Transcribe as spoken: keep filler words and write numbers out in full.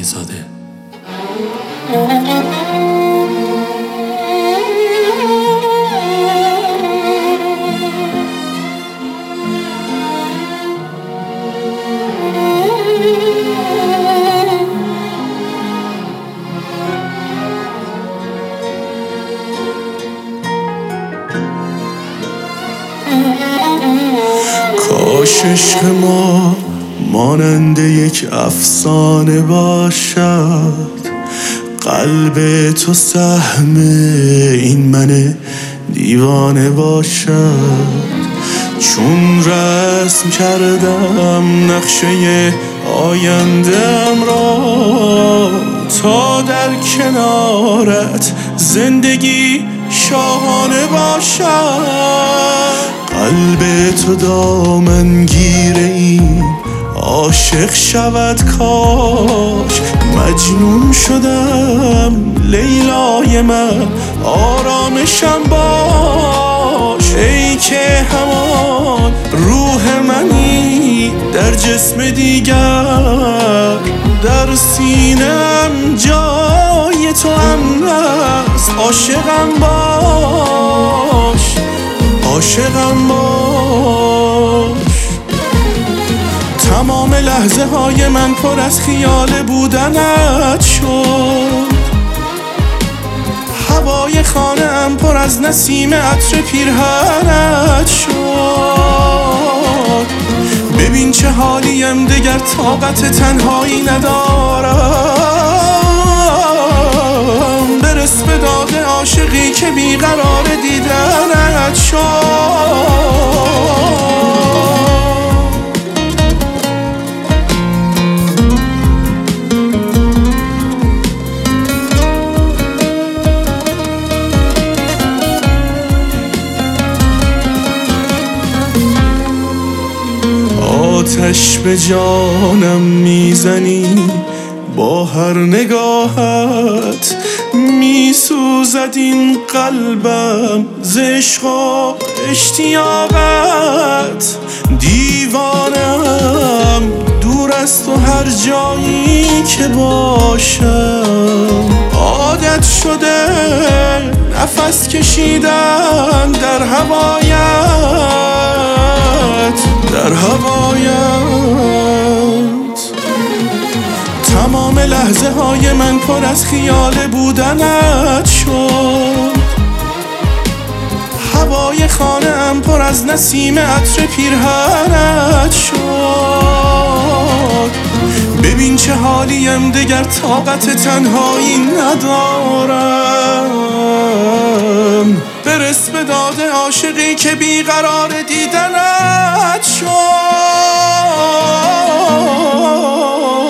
زاده. کاش عشق ما مانند یک افسانه باشد، قلب تو سهم این من دیوانه باشد. چون رسم کردم نقشه آینده‌ام را، تا در کنارت زندگی شاهانه باشد. قلب تو دامنگیر این عاشق شود، کاش مجنون شدم لیلای من آرامشم باش. ای که همان روح منی در جسم دیگر، در سینم جای تو امن است. عاشقم باش، عاشقم باش. تمام لحظه های من پر از خیال بودنت شد، هوای خانه ام پر از نسیم عطر پیرهنت شد. ببین چه حالیم دگر طاقت تنهایی ندارم، برس به داد عاشقی که بیقرار دیدنت شد. آتش به جانم میزنی با هر نگاهت، میسوزد این قلبم ز عشق و اشتیاقت. دیوانم دور از تو هر جایی که باشم، عادت شده نفس کشیدن در هوایت، در هوایت. تمام لحظه های من پر از خیال بودنت شد، هوای خانه ام پر از نسیم عطر پیرهنت شد. ببین چه حالیم دگر طاقت تنهایی ندارم، برس به داد عاشقی که بیقرار دیدنت شد.